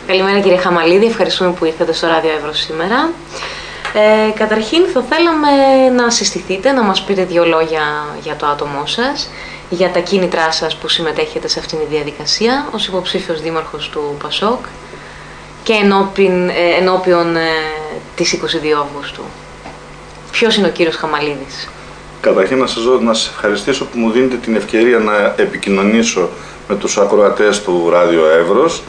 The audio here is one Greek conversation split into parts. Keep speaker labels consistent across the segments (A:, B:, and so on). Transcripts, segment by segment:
A: Καλημέρα κύριε Χαμαλίδη, ευχαριστούμε που ήρθατε στο Ράδιο Εύρος σήμερα. Καταρχήν θα θέλαμε να συστηθείτε, να μας πείτε δύο λόγια για το άτομό σας, για τα κίνητρά σας που συμμετέχετε σε αυτήν τη διαδικασία ως υποψήφιος δήμαρχος του ΠΑΣΟΚ και ενώπιον της 22 Αυγούστου. Ποιος είναι ο κύριος Χαμαλίδης?
B: Καταρχήν να σας ευχαριστήσω που μου δίνετε την ευκαιρία να επικοινωνήσω με τους ακροατές του Ράδιο Εύρος.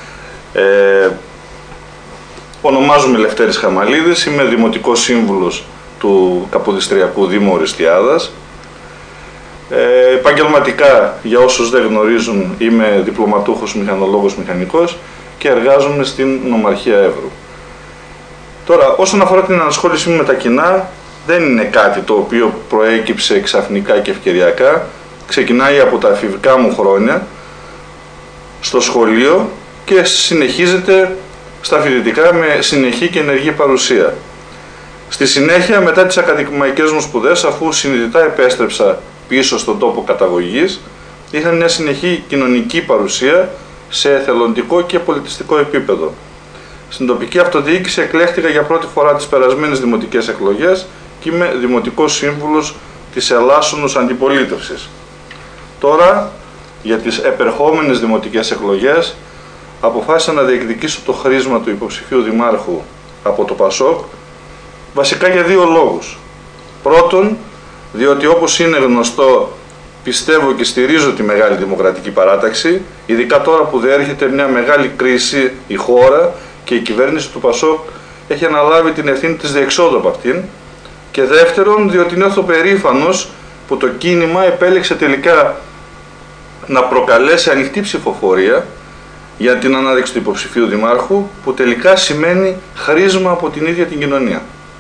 B: Ονομάζομαι Λευτέρης Χαμαλίδης, είμαι Δημοτικός Σύμβουλος του Καποδιστριακού Δήμου Οριστιάδας. Επαγγελματικά, για όσους δεν γνωρίζουν, είμαι διπλωματούχος μηχανολόγος μηχανικός και εργάζομαι στην Νομαρχία Εύρου. Τώρα, όσον αφορά την ανασχόλησή μου με τα κοινά, δεν είναι κάτι το οποίο προέκυψε ξαφνικά και ευκαιριακά. Ξεκινάει από τα εφηβικά μου χρόνια στο σχολείο και συνεχίζεται στα φοιτητικά με συνεχή και ενεργή παρουσία. Στη συνέχεια, μετά τις ακαδημαϊκές μου σπουδές, αφού συνειδητά επέστρεψα πίσω στον τόπο καταγωγής, είχα μια συνεχή κοινωνική παρουσία σε εθελοντικό και πολιτιστικό επίπεδο. Στην τοπική αυτοδιοίκηση εκλέχθηκα για πρώτη φορά τις περασμένες δημοτικές εκλογές και είμαι Δημοτικός Σύμβουλος της Ελλάσσονος Αντιπολίτευσης. Τώρα, για τις επερχόμενες δημοτικές εκλογές, αποφάσισα να διεκδικήσω το χρήσμα του υποψηφίου δημάρχου από το ΠΑΣΟΚ, βασικά για δύο λόγους. Πρώτον, διότι όπως είναι γνωστό, πιστεύω και στηρίζω τη μεγάλη δημοκρατική παράταξη, ειδικά τώρα που διέρχεται μια μεγάλη κρίση η χώρα και η κυβέρνηση του ΠΑΣΟΚ έχει αναλάβει την ευθύνη της διεξόδου από αυτήν. Και δεύτερον, διότι νιώθω περήφανος που το κίνημα επέλεξε τελικά να προκαλέσει ανοιχτή ψηφοφορία για την ανάδειξη του υποψηφίου δημάρχου, που τελικά σημαίνει χρήσμα από την ίδια την κοινωνία.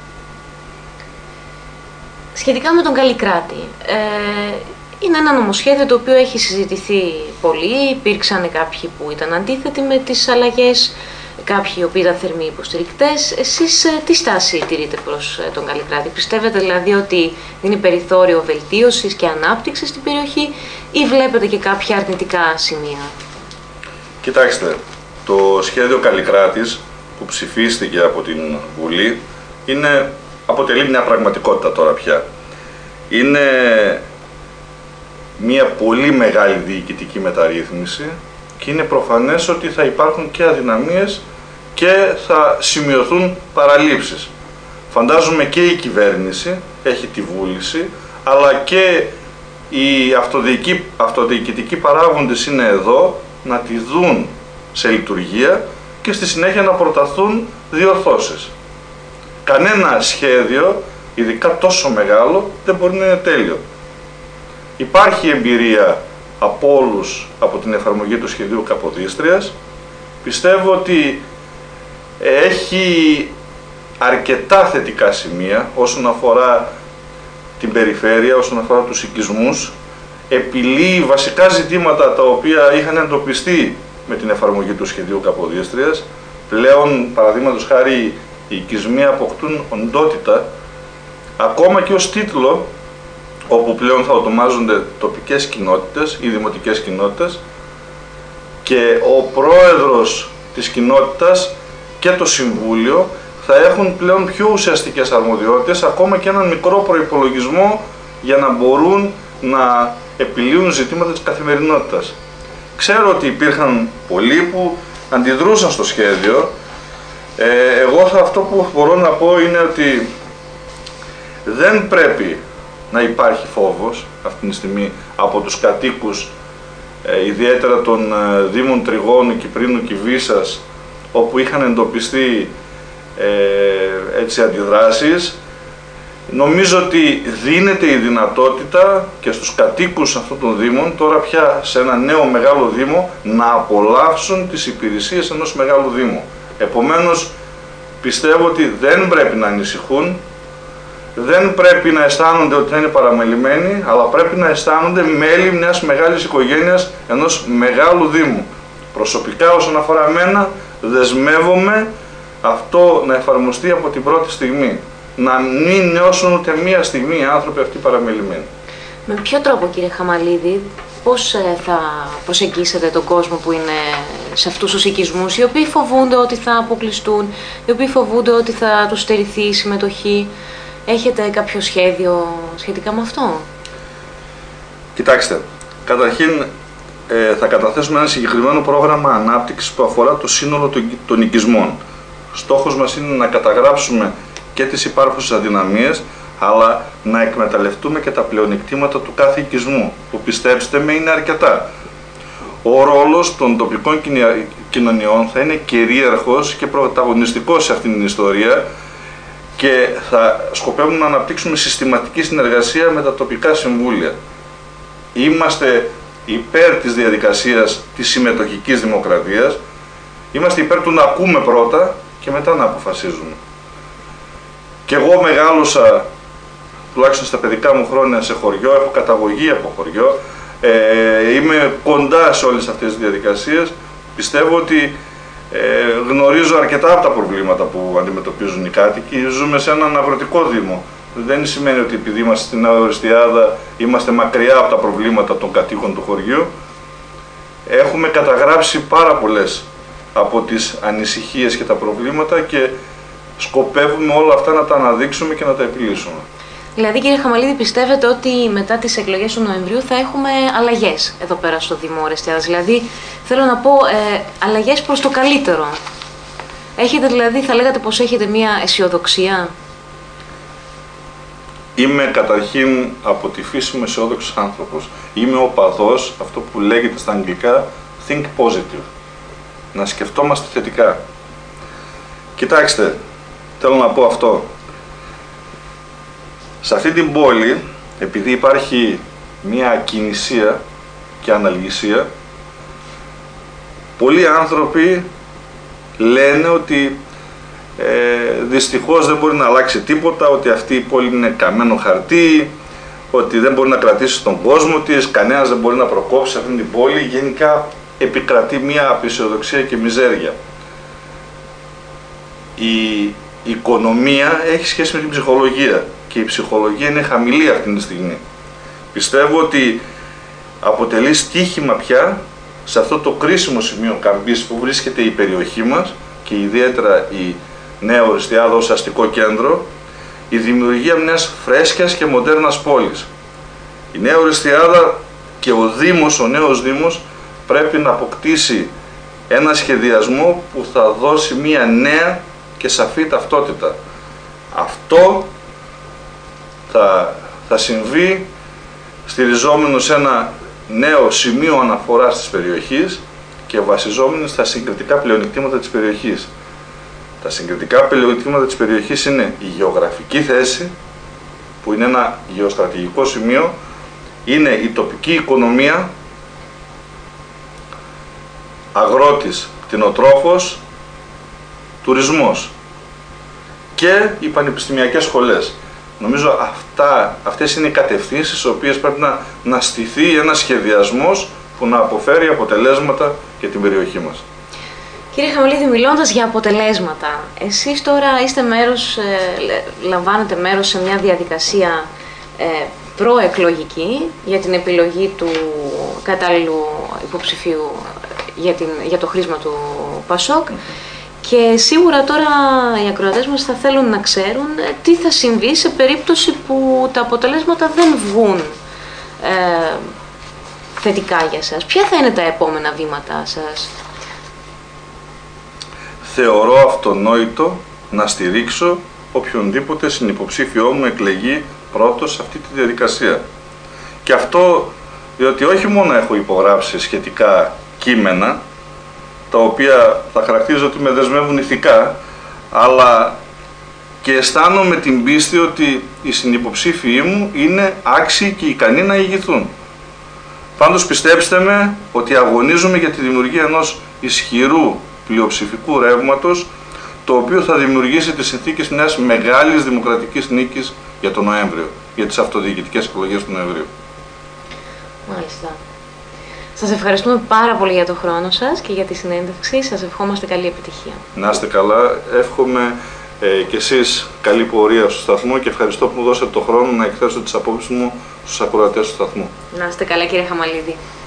A: Σχετικά με τον Καλλικράτη, είναι ένα νομοσχέδιο το οποίο έχει συζητηθεί πολύ, υπήρξαν κάποιοι που ήταν αντίθετοι με τις αλλαγές, κάποιοι οι οποίοι ήταν θερμοί υποστηρικτές. Εσείς τι στάση τηρείτε προς τον Καλλικράτη? Πιστεύετε δηλαδή ότι δίνει περιθώριο βελτίωσης και ανάπτυξης στην περιοχή ή βλέπετε και κάποια αρνητικά σημεία?
B: Κοιτάξτε, το σχέδιο Καλλικράτης που ψηφίστηκε από την Βουλή αποτελεί μια πραγματικότητα τώρα πια. Είναι μια πολύ μεγάλη διοικητική μεταρρύθμιση και είναι προφανές ότι θα υπάρχουν και αδυναμίες και θα σημειωθούν παραλήψεις. Φαντάζομαι και η κυβέρνηση έχει τη βούληση, αλλά και οι αυτοδιοικητικοί παράγοντες είναι εδώ να τη δουν σε λειτουργία και στη συνέχεια να προταθούν διορθώσεις. Κανένα σχέδιο, ειδικά τόσο μεγάλο, δεν μπορεί να είναι τέλειο. Υπάρχει εμπειρία από όλους από την εφαρμογή του σχεδίου Καποδίστριας. Πιστεύω ότι έχει αρκετά θετικά σημεία όσον αφορά την περιφέρεια, όσον αφορά τους οικισμούς. Επιλύει βασικά ζητήματα τα οποία είχαν εντοπιστεί με την εφαρμογή του σχεδίου Καποδίστριας. Πλέον, παραδείγματος χάρη, οι οικισμοί αποκτούν οντότητα, ακόμα και ως τίτλο, όπου πλέον θα ονομάζονται τοπικές κοινότητες ή δημοτικές κοινότητες, και ο πρόεδρος της κοινότητας και το Συμβούλιο θα έχουν πλέον πιο ουσιαστικές αρμοδιότητες, ακόμα και έναν μικρό προϋπολογισμό για να μπορούν να επιλύουν ζητήματα της καθημερινότητας. Ξέρω ότι υπήρχαν πολλοί που αντιδρούσαν στο σχέδιο. Εγώ αυτό που μπορώ να πω είναι ότι δεν πρέπει να υπάρχει φόβος αυτή τη στιγμή από τους κατοίκους, ιδιαίτερα των Δήμων Τριγώνου, Κυπρίνου και Βύσσας, όπου είχαν εντοπιστεί αντιδράσεις. Νομίζω ότι δίνεται η δυνατότητα και στους κατοίκους αυτών των Δήμων, τώρα πια σε ένα νέο μεγάλο Δήμο, να απολαύσουν τις υπηρεσίες ενός μεγάλου Δήμου. Επομένως, πιστεύω ότι δεν πρέπει να ανησυχούν, δεν πρέπει να αισθάνονται ότι θα είναι παραμελημένοι, αλλά πρέπει να αισθάνονται μέλη μιας μεγάλης οικογένειας, ενός μεγάλου Δήμου. Προσωπικά, όσον αφορά εμένα, δεσμεύομαι αυτό να εφαρμοστεί από την πρώτη στιγμή. Να μην νιώσουν ούτε μία στιγμή οι άνθρωποι αυτοί παραμελημένοι.
A: Με ποιο τρόπο, κύριε Χαμαλίδη, πώς θα προσεγγίσετε τον κόσμο που είναι σε αυτούς τους οικισμούς, οι οποίοι φοβούνται ότι θα αποκλειστούν, οι οποίοι φοβούνται ότι θα τους στερηθεί η συμμετοχή? Έχετε κάποιο σχέδιο σχετικά με αυτό?
B: Κοιτάξτε, καταρχήν θα καταθέσουμε ένα συγκεκριμένο πρόγραμμα ανάπτυξης που αφορά το σύνολο των οικισμών. Στόχος μας είναι να καταγράψουμε και τις υπάρχουσες αδυναμίες, αλλά να εκμεταλλευτούμε και τα πλεονεκτήματα του κάθε οικισμού, που πιστέψτε με είναι αρκετά. Ο ρόλος των τοπικών κοινωνιών θα είναι κυρίαρχος και πρωταγωνιστικός σε αυτήν την ιστορία και θα σκοπεύουμε να αναπτύξουμε συστηματική συνεργασία με τα τοπικά συμβούλια. Είμαστε υπέρ της διαδικασίας της συμμετοχικής δημοκρατίας, είμαστε υπέρ του να ακούμε πρώτα και μετά να αποφασίζουμε. Και εγώ μεγάλωσα, τουλάχιστον στα παιδικά μου χρόνια, σε χωριό, έχω καταγωγή από χωριό, είμαι κοντά σε όλες αυτές τις διαδικασίες. Πιστεύω ότι γνωρίζω αρκετά από τα προβλήματα που αντιμετωπίζουν οι κάτοικοι. Ζούμε σε έναν αγροτικό δήμο. Δεν σημαίνει ότι επειδή είμαστε στην Αοριστιάδα είμαστε μακριά από τα προβλήματα των κατοίκων του χωριού. Έχουμε καταγράψει πάρα πολλές από τις ανησυχίες και τα προβλήματα και σκοπεύουμε όλα αυτά να τα αναδείξουμε και να τα επιλύσουμε.
A: Δηλαδή, κύριε Χαμαλίδη, πιστεύετε ότι μετά τις εκλογές του Νοεμβρίου θα έχουμε αλλαγές εδώ πέρα στο Δήμο Ορεστιάδας? Δηλαδή, θέλω να πω, αλλαγές προς το καλύτερο. Έχετε δηλαδή, θα λέγατε πως έχετε μία αισιοδοξία?
B: Είμαι καταρχήν από τη φύση μου αισιόδοξος άνθρωπος. Είμαι οπαδός, αυτό που λέγεται στα αγγλικά, think positive. Να σκεφτόμαστε θετικά. Κοιτάξτε, θέλω να πω αυτό. Σε αυτή την πόλη, επειδή υπάρχει μία ακινησία και αναλγησία, πολλοί άνθρωποι λένε ότι δυστυχώς δεν μπορεί να αλλάξει τίποτα, ότι αυτή η πόλη είναι καμένο χαρτί, ότι δεν μπορεί να κρατήσει τον κόσμο της, κανένας δεν μπορεί να προκόψει αυτή την πόλη. Γενικά επικρατεί μία απεισιοδοξία και μιζέρια. Η οικονομία έχει σχέση με την ψυχολογία και η ψυχολογία είναι χαμηλή αυτή τη στιγμή. Πιστεύω ότι αποτελεί στοίχημα πια σε αυτό το κρίσιμο σημείο καμπής που βρίσκεται η περιοχή μας και ιδιαίτερα η Νέα Οριστιάδα ως αστικό κέντρο, η δημιουργία μιας φρέσκιας και μοντέρνας πόλης. Η Νέα Οριστιάδα και ο Δήμος, ο νέος Δήμος, πρέπει να αποκτήσει ένα σχεδιασμό που θα δώσει μια νέα και σαφή ταυτότητα. Αυτό θα συμβεί στηριζόμενο σε ένα νέο σημείο αναφοράς της περιοχής και βασιζόμενο στα συγκριτικά πλεονεκτήματα της περιοχής. Τα συγκριτικά πλεονεκτήματα της περιοχής είναι η γεωγραφική θέση, που είναι ένα γεωστρατηγικό σημείο, είναι η τοπική οικονομία, αγρότης, κτηνοτρόφος, τουρισμός και οι πανεπιστημιακές σχολές. Νομίζω αυτές είναι οι κατευθύνσεις στις οποίες πρέπει να στηθεί ένας σχεδιασμός που να αποφέρει αποτελέσματα για την περιοχή μας.
A: Κύριε Χαμαλίδη, μιλώντας για αποτελέσματα, εσείς τώρα είστε λαμβάνετε μέρος σε μια διαδικασία προεκλογική για την επιλογή του κατάλληλου υποψηφίου για το χρήσμα του ΠΑΣΟΚ. Και σίγουρα τώρα οι ακροατές μας θα θέλουν να ξέρουν τι θα συμβεί σε περίπτωση που τα αποτελέσματα δεν βγουν θετικά για σας. Ποια θα είναι τα επόμενα βήματά σας?
B: Θεωρώ αυτονόητο να στηρίξω οποιονδήποτε συνυποψήφιό μου εκλεγεί πρώτος σε αυτή τη διαδικασία. Και αυτό διότι όχι μόνο έχω υπογράψει σχετικά κείμενα, τα οποία θα χαρακτηρίζω ότι με δεσμεύουν ηθικά, αλλά και αισθάνομαι την πίστη ότι οι συνυποψήφιοι μου είναι άξιοι και ικανοί να ηγηθούν. Πάντως πιστέψτε με ότι αγωνίζομαι για τη δημιουργία ενός ισχυρού πλειοψηφικού ρεύματος, το οποίο θα δημιουργήσει τις συνθήκες μιας μεγάλης δημοκρατικής νίκης για τον Νοέμβριο, για τις αυτοδιοικητικές εκλογές του Νοεμβρίου.
A: Μάλιστα. Σας ευχαριστούμε πάρα πολύ για τον χρόνο σας και για τη συνέντευξη. Σας ευχόμαστε καλή επιτυχία.
B: Να είστε καλά. Εύχομαι και εσείς καλή πορεία στο σταθμό και ευχαριστώ που μου δώσατε το χρόνο να εκθέσω τις απόψεις μου στους ακροατές του σταθμού.
A: Να είστε καλά, κύριε Χαμαλίδη.